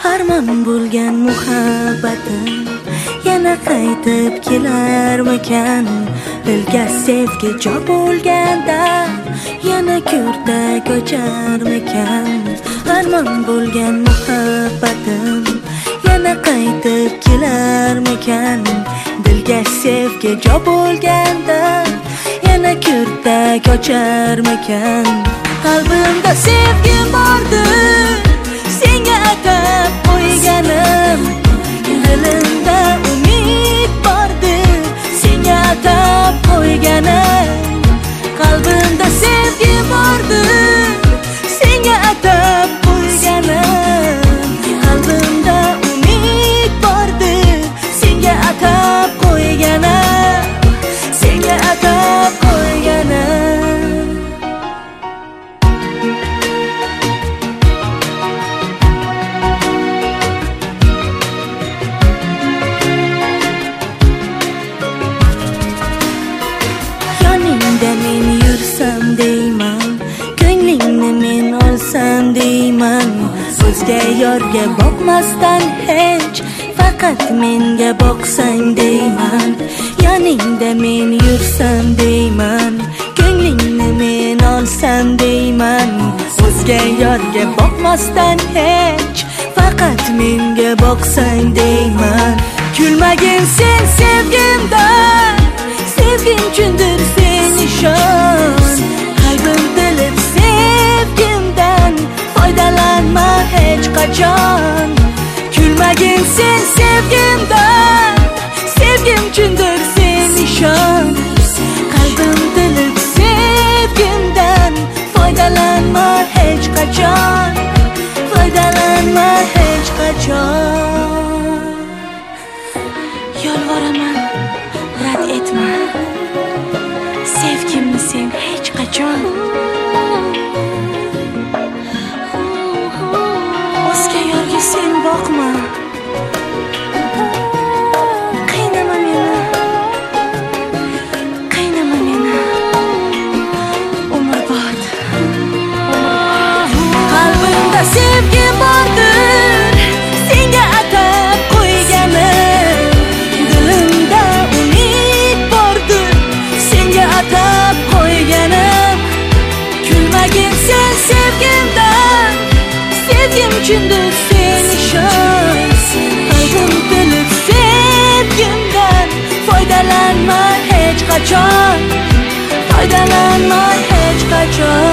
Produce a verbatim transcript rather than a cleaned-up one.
armon bo'lgan muhabbatim yana qaytib kelarmikan? Dilga sevgi jo bo'lganda yana ko'rda ko'charmikan? Armon bo'lgan muhabbatim yana qaytib kelarmikan? Dilga sevgi jo bo'lganda yana ko'rda ko'charmikan? Qalbimda sevgi bordir, senga atab qo'yganim. Dilimda umid bordir, senga atab qo'yganim. Qalbimda sevgi bordir, senga atab qo'yganim. Qalbimda umid bordir, senga atab qo'yganim. Senga atab qo'yganim. Men yursam deyman, ko'nglingni men olsam deyman. O'zga yorga boqmasdan hech faqat menga boqsang deyman. Yoningda men yursam deyman, ko'nglingni men olsam deyman. O'zga yorga boqmasdan hech faqat menga boqsang deyman. Kulmagin sen sevgimdan, sevgim uchundir sen nishon. Qalbim bilib sevgimdan foydalanma hech qachon. Kulmagin sen sevgimdan, sevgim uchundir sen nishon. Qalbim bilib sevgimdan foydalanma hech qachon. Foydalanma hech qachon. Yolvoraman, rad etma, sevgimni sev hech qachon. O'zga yorga sen boqma, qiynama meni, qiynama meni umrbod. Qalbimda sevgi bordir, senga atab qo'yganim. Dilimda umid bordir, senga atab qo'yganim. Kulmagin sen sevgimdan, sevgim uchundir sen nishon. Qalbim bilib sevgimdan foydalanma hech qachon. Foydalanma hech qachon.